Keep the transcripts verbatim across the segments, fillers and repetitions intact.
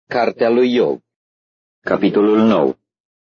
Cartea lui Iov, capitolul nouă.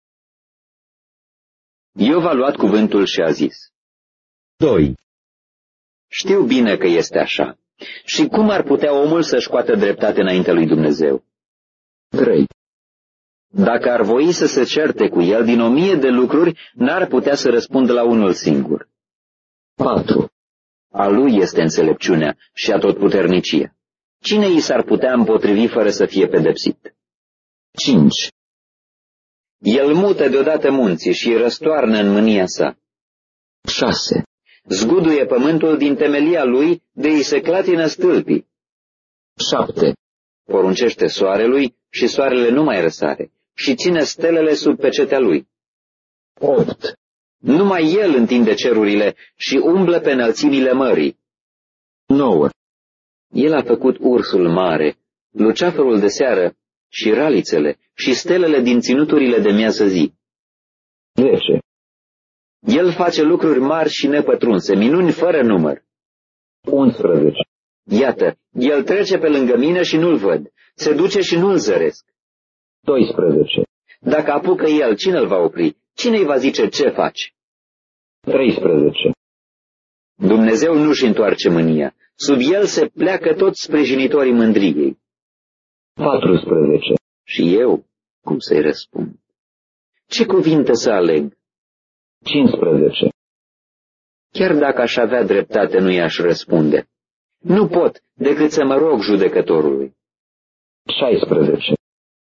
Iov a luat cuvântul și a zis: doi. Știu bine că este așa. Și cum ar putea omul să-și scoată dreptate înaintea lui Dumnezeu? trei. Dacă ar voi să se certe cu el din o mie de lucruri, n-ar putea să răspundă la unul singur. patru. A lui este înțelepciunea și atotputernicia. Cine i s-ar putea împotrivi fără să fie pedepsit? cinci. El mută deodată munții și îi răstoarnă în mânia sa. șase. Zguduie pământul din temelia lui, de îi se clatină stâlpii. șapte. Poruncește soarelui și soarele nu mai răsare și ține stelele sub pecetea lui. opt. Numai el întinde cerurile și umblă pe înălțimile mării. nouă. El a făcut ursul mare, luceafărul de seară și ralițele și stelele din ținuturile de miază zi. zece. El face lucruri mari și nepătrunse, minuni fără număr. unsprezece. Iată, el trece pe lângă mine și nu-l văd, se duce și nu-l zăresc. doisprezece. Dacă apucă el, cine îl va opri? Cine îi va zice ce faci? treisprezece. Dumnezeu nu-și întoarce mânia, sub el se pleacă toți sprijinitorii mândriei. patrusprezece. Și eu, cum să-i răspund? Ce cuvinte să aleg? cincisprezece. Chiar dacă aș avea dreptate, nu i-aș răspunde. Nu pot decât să mă rog judecătorului. șaisprezece.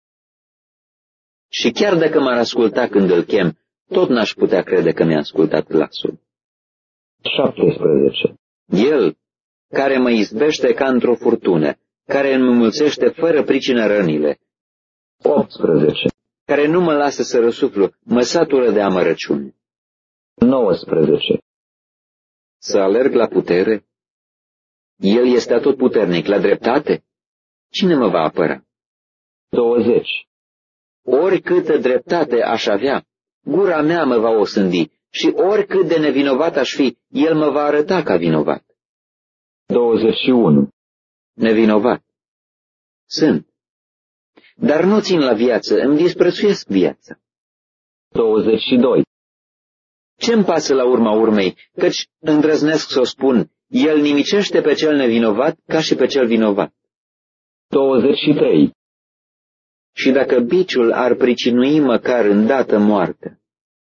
Și chiar dacă m-ar asculta când îl chem, tot n-aș putea crede că mi-a ascultat glasul. șaptesprezece. El, care mă izbește ca într-o furtună, care îmi înmulțește fără pricină rănile, optsprezece. care nu mă lasă să răsuflu, mă satură de amărăciune. nouăsprezece. Să alerg la putere? El este atotputernic, la dreptate? Cine mă va apăra? douăzeci. Oricâtă dreptate aș avea, gura mea mă va osândi și oricât de nevinovat aș fi, el mă va arăta ca vinovat. douăzeci și unu. Nevinovat. Sunt. Dar nu țin la viață, îmi disprețuiesc viața. douăzeci și doi. Ce-mi pasă la urma urmei, căci îndrăznesc să o spun, el nimicește pe cel nevinovat ca și pe cel vinovat. douăzeci și trei. Și dacă biciul ar pricinui măcar îndată moartea.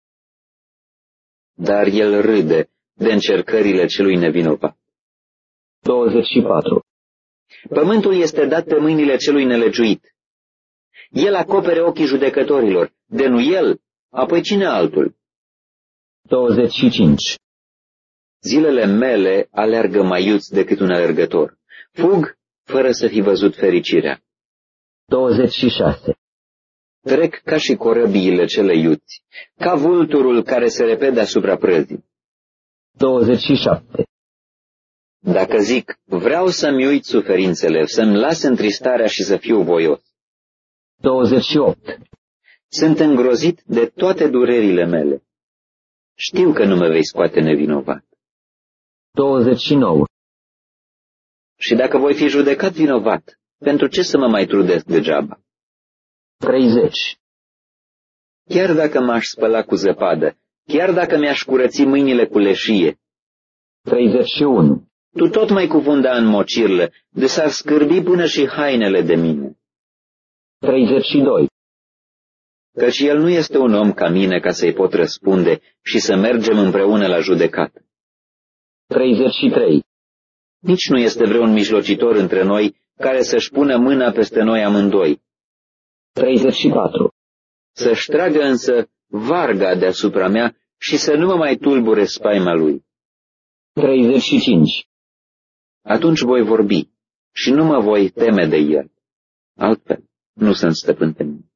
Dar el râde de încercările celui nevinovat. douăzeci și patru. Pământul este dat pe mâinile celui nelegiuit. El acopere ochii judecătorilor, de nu el, apoi cine altul? douăzeci și cinci. Zilele mele aleargă mai iuți decât un alergător. Fug fără să fi văzut fericirea. douăzeci și șase. Trec ca și corăbiile cele iuți, ca vulturul care se repede deasupra prăzii. douăzeci și șapte. Dacă zic, vreau să-mi uit suferințele, să-mi las întristarea și să fiu voios. douăzeci și opt. Sunt îngrozit de toate durerile mele. Știu că nu mă vei scoate nevinovat. douăzeci și nouă. Și dacă voi fi judecat vinovat, pentru ce să mă mai trudesc degeaba? treizeci. Chiar dacă m-aș spăla cu zăpadă, chiar dacă mi-aș curăți mâinile cu leșie, treizeci și unu. tu tot mai cuvânda în mocirlă, de s-ar scârbi până și hainele de mine. treizeci și doi. Căci el nu este un om ca mine ca să-i pot răspunde și să mergem împreună la judecată. treizeci și trei. Nici nu este vreun mijlocitor între noi care să-și pună mâna peste noi amândoi. treizeci și patru. Să-și tragă însă varga deasupra mea și să nu mă mai tulbure spaima lui. treizeci și cinci. Atunci voi vorbi și nu mă voi teme de el. Altfel, nu sunt stăpân pe mine.